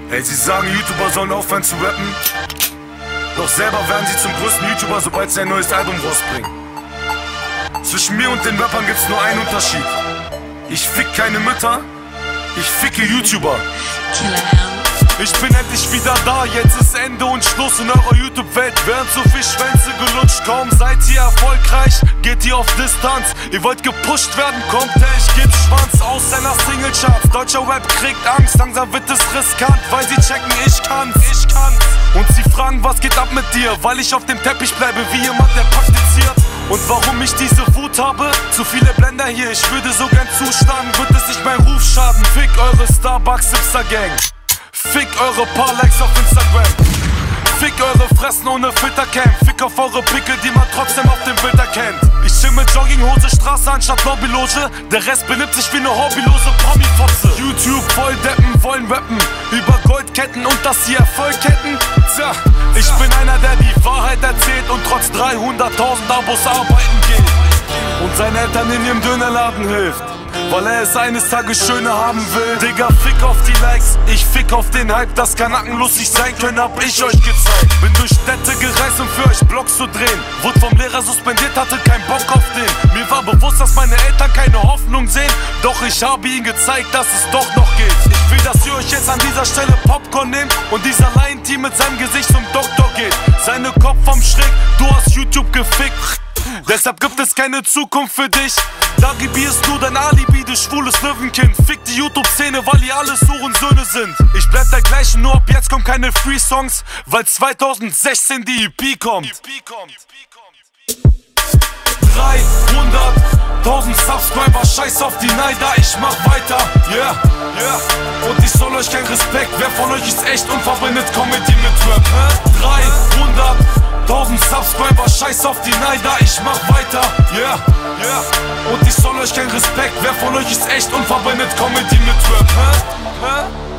Ey, sie sagen, YouTuber sollen aufhören zu rappen. Doch selber werden sie zum größten YouTuber, sobald sie ein neues Album rausbringen. Zwischen mir und den Rappern gibt's nur einen Unterschied. Ich fick keine Mütter, ich ficke YouTuber. Ich bin endlich wieder da, jetzt ist Ende und Schluss in eurer YouTube-Welt. Werden zu viel Schwänze gelutscht, kaum seid ihr erfolgreich, geht ihr auf Distanz. Ihr wollt gepusht werden, kommt her, ich geb's Schwanz aus seiner Singlecharts. Deutscher Rap kriegt Angst, langsam wird es riskant, weil sie checken, ich kann's. Und sie fragen, was geht ab mit dir, weil ich auf dem Teppich bleibe, wie jemand, der praktiziert. Und warum ich diese Wut habe? Zu viele Blender hier, ich würde so gern zuschlagen, wird es nicht mein Ruf schaden. Fick eure Starbucks-Hipster-Gang. Fick eure paar Likes auf Instagram. Fick eure Fressen ohne Filtercam. Fick auf eure Pickel, die man trotzdem auf dem Bild erkennt. Ich chill mit Jogginghose, Straße anstatt Lobbyloge. Der Rest benimmt sich wie eine hobbylose Promi-Fotze. YouTube voll Deppen wollen rappen über Goldketten und dass sie Erfolg hätten. Tja, ich bin einer, der die Wahrheit erzählt und trotz 300.000 Abos arbeiten geht. Und seinen Eltern in ihrem Dönerladen hilft, weil er es eines Tages schöner haben will. Digga, fick auf die Likes, ich fick auf den Hype. Dass Kanaken lustig sein können, hab ich euch gezeigt. Bin durch Städte gereist, um für euch Blogs zu drehen. Wurde vom Lehrer suspendiert, hatte keinen Bock auf den. Mir war bewusst, dass meine Eltern keine Hoffnung sehen. Doch ich habe ihnen gezeigt, dass es doch noch geht. Ich will, dass ihr euch jetzt an dieser Stelle Popcorn nehmt und dieser Lion-Team mit seinem Gesicht zum Doktor geht. Seine Kopf vom Schräg, du hast YouTube gefickt. Deshalb gibt es keine Zukunft für dich. Dagi ist nur dein Alibi, du schwules Löwenkind. Fick die YouTube-Szene, weil ihr alles Hurensöhne sind. Ich bleib der gleiche, nur ab jetzt kommen keine Free-Songs, weil 2016 die EP kommt. 300.000 Subscriber, scheiß auf die Neider, ich mach weiter, yeah. Und ich soll euch keinen Respekt, wer von euch ist echt und verbindet Comedy mit Rap? 300.000 Subscriber, scheiß auf die Neider, ich mach weiter, yeah. Und ich soll euch keinen Respekt, wer von euch ist echt und verbindet Comedy mit Rap?